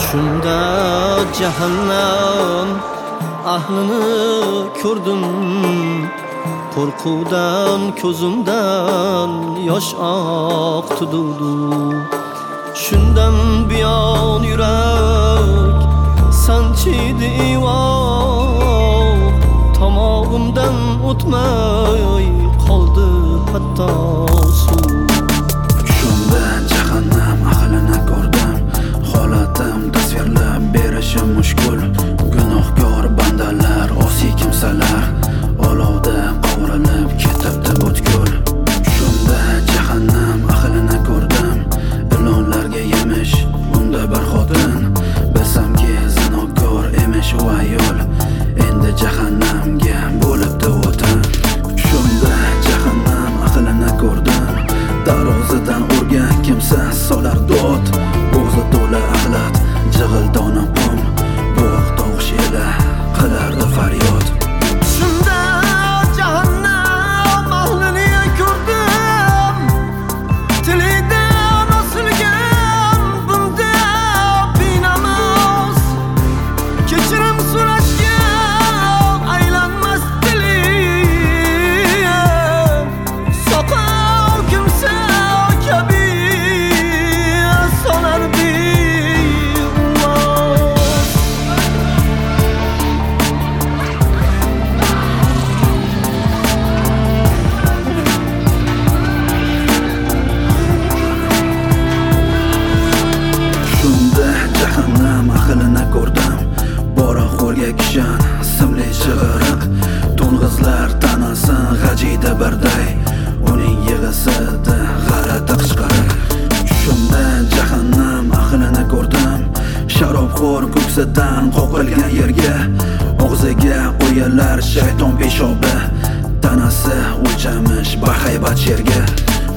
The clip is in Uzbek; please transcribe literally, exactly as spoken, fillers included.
Shunda jahannam ahlini ko'rdim, qo'rquvdan ko'zimdan yosh oqdi. Shundan buyon yurak sanchidi ivoh, tomog'imdan o'tmay qoldi hatto suv. Shunda jahannam ahlini ko'rdim, holatim tasvirlab berishim mushkul. Gunohkor bandalar, osiy kimsalar olovda qovurilib ketibdi butkul. Shunda jahannam ahlini ko'rdim, ilonlarga yemish unda bir xotin. Bilsamki zinokor emish u ayol, endi jahannamga bo'libdi o'tin. Shunda jahannam ahlini ko'rdim, tarozidan urgan kimsa solar dod. Bo'g'zi to'la axlat, jig'ildoni qum, bo'q tovush ila qilardi faryod. Shunda jahannam ahlini ko'rdim, tilidan osilgan bunda binamas, kechirim so'rashga aylanmas dilim. Soqov kimsa kabi solardi uvoz. Shunda jahannam ahlini ko'rdim, poraxo'rga kishan simli chig'iriq. To'ng'izlar tanasi g'ajiydi birday, uning yig'isida g'alati qichqiriq. Shunda jahannam ahlini ko'rdim, sharobxo'r ko'ksidan qoqilgan yerga, og'ziga qo'yarlar shayton peshobi, tanasi o'lchamish bahaybat yerga.